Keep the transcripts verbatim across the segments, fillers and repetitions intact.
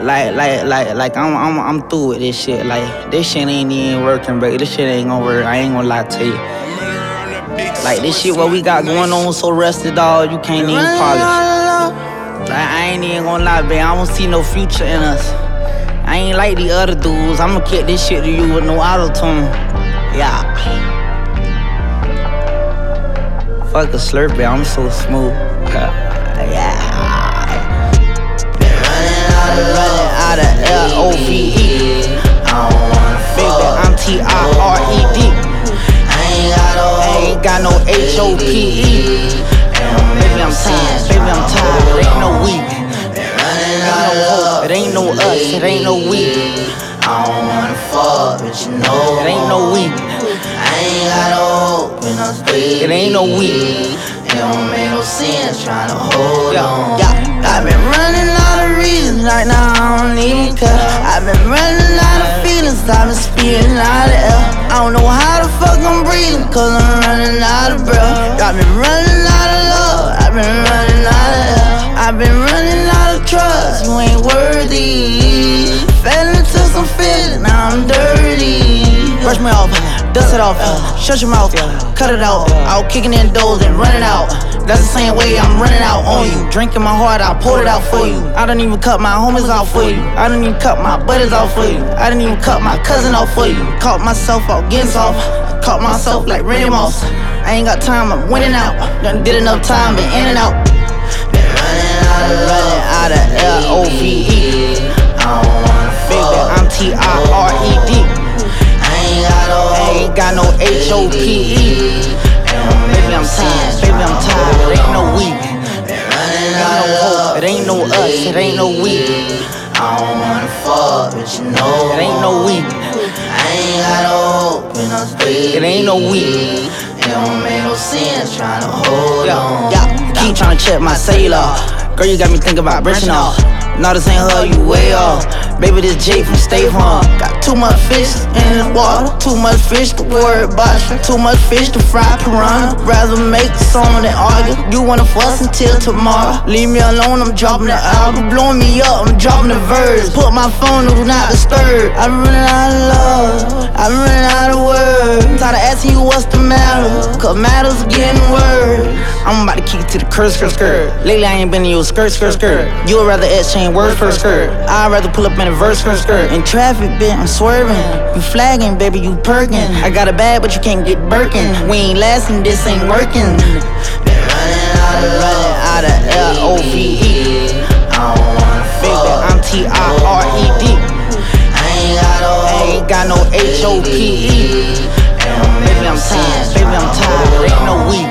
Like, like, like, like, I'm, I'm, I'm through with this shit. Like, this shit ain't even working, bro. This shit ain't gonna work. I ain't gonna lie to you. Like, this shit what we got going on so rusted, dog. You can't even polish. Like, I ain't even gonna lie, babe. I don't see no future in us. I ain't like the other dudes. I'ma kick this shit to you with no auto-tune. Yeah. Fuck a Slurpee, I'm so smooth. Yeah. Running out of L O V E. I don't wanna baby, I'm T I R E D. I ain't got no, I ain't got no H O P E. Baby, I'm tired, baby, I'm tired. It ain't no we. It ain't no us, it ain't no we. I don't wanna fuck, but you know it ain't no we. I ain't got no hope in us, baby. It ain't no we. It don't make no sense trying to hold yeah, on. Yeah. I've been running out of reasons, right now I don't even care. I've been running out of feelings, I've been speeding out of air. I don't know how the fuck I'm breathing, cause I'm running out of breath. I've been running out of love, I've been running out of air. I've been running out of trust, you ain't worthy. Fell into some feeling, now I'm dirty. Brush me off, dust it off, shut your mouth, cut it out. Out kicking in doors and running out. That's the same way I'm running out on you. Drinking my heart, I poured it out for you. I don't even cut my homies off for you. I don't even cut my buddies off for you. I didn't even cut my cousin off for you. Caught myself out getting soft. Caught myself like Randy Moss. I ain't got time, I'm winning out. Done did enough time, been in and out. Been running out of running out of L O V E. I don't wanna baby, I'm T I R E D. I ain't got no, I ain't got no H O P E. Baby, I'm tired, baby, I'm tired. It ain't no we. It ain't no hope, it ain't no us, it ain't no we. I don't wanna fuck, but you know it ain't no we. I ain't got no hope in us, baby. It ain't no we. It don't make no sense trying to hold yeah, on. Yeah, keep trying to check my cellular. Girl, you got me thinking about branching off. No, this ain't her, you way off. Baby, this Jay from State Farm. Got too much fish in the water, too much fish to worry about. Too much fish to fry piranha. Rather make a song than argue. You wanna fuss until tomorrow. Leave me alone, I'm dropping the album. Blowing me up, I'm dropping the verse. Put my phone on do not disturb. I'm running out of love, I'm running out of words. Tired of asking you what's the matter, cause matters are getting worse. I'm about to kick it to the curse, skirt, skirt. Lately I ain't been in your skirt, skirt, skirt. You would rather exchange words for a skirt. I'd rather pull up in a verse, skirt, skirt. In traffic, bitch, I'm swerving. You flagging, baby, you perking. I got a bag, but you can't get Birkin. We ain't lasting, this ain't working. Been running out of running out of L O V E. I don't wanna baby, I'm T I R E D. I ain't got no, I ain't got no H O P E. Baby, I'm tired, baby, I'm tired. It ain't no we.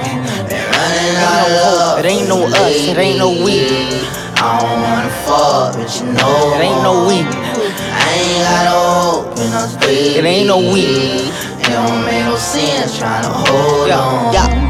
It ain't no hope, it ain't no us, it ain't no we. I don't wanna fuck, but you know it ain't no we. I ain't got no hope in us, baby. It ain't no we. It don't make no sense trying to hold yeah, on. Yeah.